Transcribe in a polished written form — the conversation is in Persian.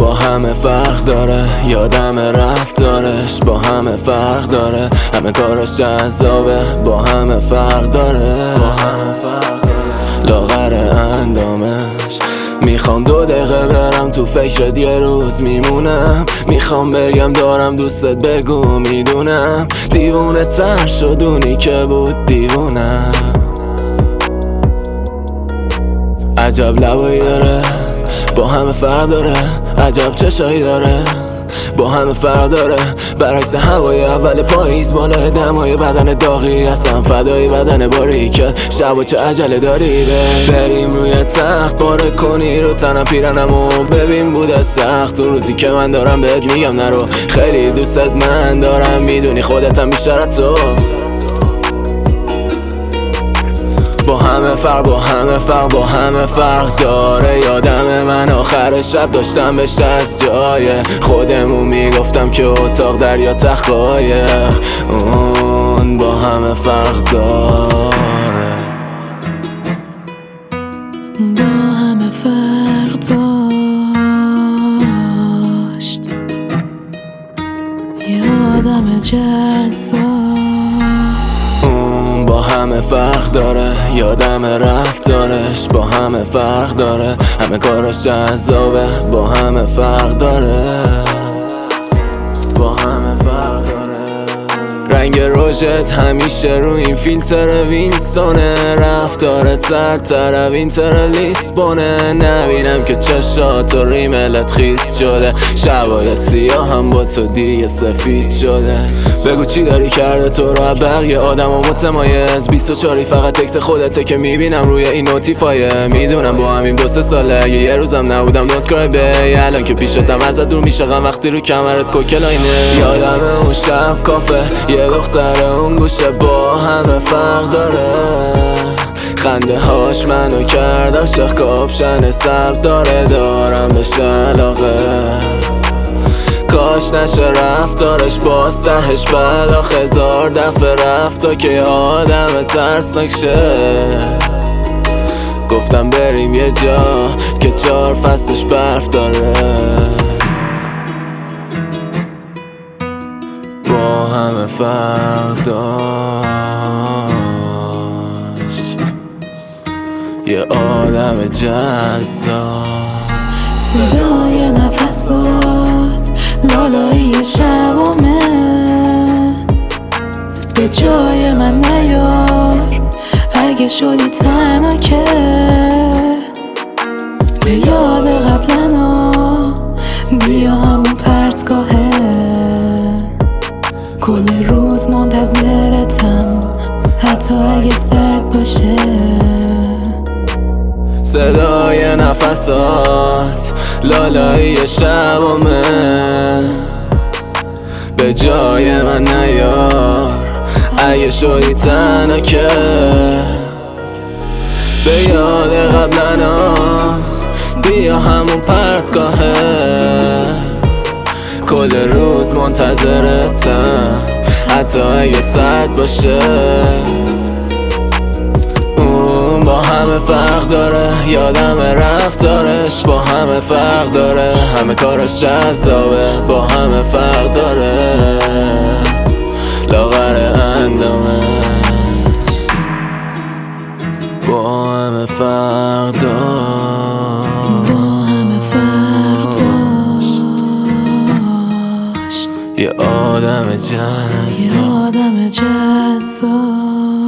با همه فرق داره، یادم رفتارش با همه فرق داره، همه کاراش جذابه با همه فرق داره، لاغر اندامش. میخوام 2 دقیقه برم تو فکرت، یه روز میمونم. میخوام بگم دارم دوستت، بگو میدونم. دیوونه تر شدونی که بود دیوونم. عجب لبایی داره، با همه فرق داره. عجب چشایی داره، با همه فرق داره. برعکس هوای اول پاییز، بالای دمای بدن داغی هستم، فدای بدن باریکه. شب چه عجله داری بریم روی تخت، پاره کنی رو تنم پیرنمو. ببین بوده سخت اون روزی که من دارم بهت میگم نرو. خیلی دوستت من دارم، میدونی خودتم بیشتر از تو. با همه فرق داره. یادم من آخر شب داشتم بهش از جای خودمون میگفتم که اتاق دریا تخت قایق. اون با همه فرق داره، با همه فرق داشت. یادم جذاب. با همه فرق داره، یادم رفتارش با همه فرق داره، همه کاراش جذابه با همه فرق داره، با همه فرق داره. رنگ رژت همیشه رو این فیلتر وینستونه، رفتارت سرتر وینتر لیسبونه. نبینم که چشات و ریملت خیس شده، شبای سیاه هم با تو دیگه سفید شده. بگو چی داری کرده تو رو بقیه آدم و متمایز. 24 فقط تکس خودته که میبینم روی این نوتیفایه. میدونم با همین 2-3 ساله، اگه یه روزم نبودم نوت کرای بی. الان که پیشتم ازت دور میشم وقتی رو کمرت کوکلاینه. یادم اون شب کافه، یه دختر اون گوشه با همه فرق داره. خنده هاش منو کرد عاشق، کاپشن سبز دارم بهش علاقه. کاش نشه رفتارش با سهش بلا 1000 دفعه رفت تا که آدم ترسناک شه. گفتم بریم یه جا که 4 فصلش برف داره. با همه فرق داشت، یه آدم جذاب. صدای نفسات لالایی شبامه، به جای من نیار اگه شدی تنها که. به یاد قبلنا بیا همون پرتگاهه، کل روز منتظرتم حتی اگه سرد باشه. صدای نفسات لالایی شبامه، به جای من نیار اگه شدی تنها که. به یاد قبلنا بیا همون پرتگاهه، کل روز منتظرتم حتی اگه سرد باشه. اون با همه فرق داره، یادم رفتارش با همه فرق داره، همه کاراش جذابه با همه فرق داره، لاغر اندامش با همه فرق داشت. یه آدم جذاب.